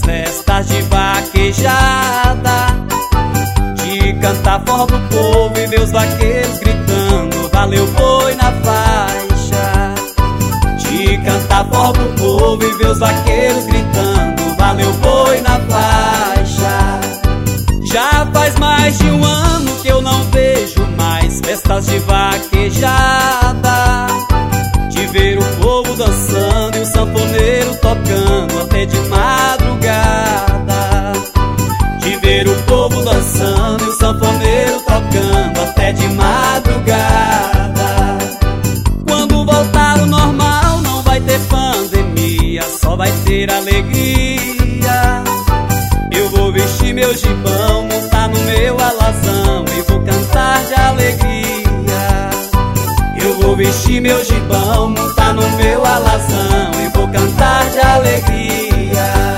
festas de vaquejada, de cantar forró pro povo e ver os vaqueiros gritando valeu boi na faixa. De cantar forró pro povo e ver os vaqueiros gritando valeu boi na faixa. Já faz mais de um ano que eu não vejo mais festas de vaquejada, de ver o povo dançando e o sanfoneiro tocando até de madrugada. De ver o povo dançando e o sanfoneiro tocando até de madrugada. Quando voltar o normal não vai ter pandemia, só vai ter alegria. Eu vou vestir meu gibão, montar no meu alazão e vou cantar de alegria. Eu vou vestir meu gibão, montar no meu alazão e vou cantar de alegria.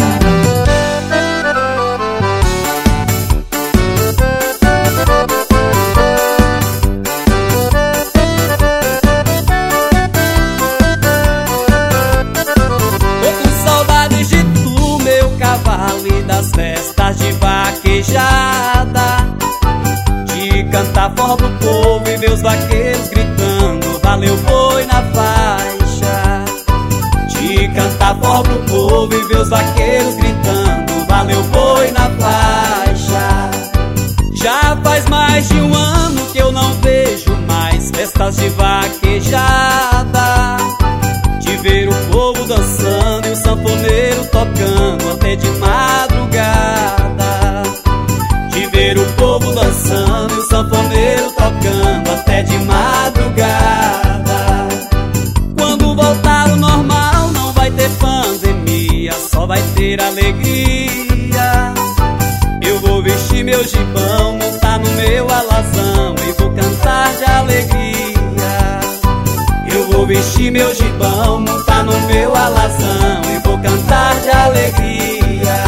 Tô com saudades de tu, meu cavalo, e das festas de vaquejada, de cantar forró pro povo e ver os vaqueiros gritando valeu boi na faixa. De cantar forró pro povo e ver os vaqueiros gritando valeu boi na faixa. Já faz mais de um ano que eu não vejo mais festas de vaquejada, de ver o povo dançando e o sanfoneiro tocando até de madrugada. De ver o povo dançando e o sanfoneiro tocando até de madrugada. Quando voltar o normal não vai ter pandemia, só vai ter alegria. Eu vou vestir meu gibão, montar no meu alazão e vou cantar de alegria. Eu vou vestir meu gibão, montar no meu alazão e vou cantar de alegria.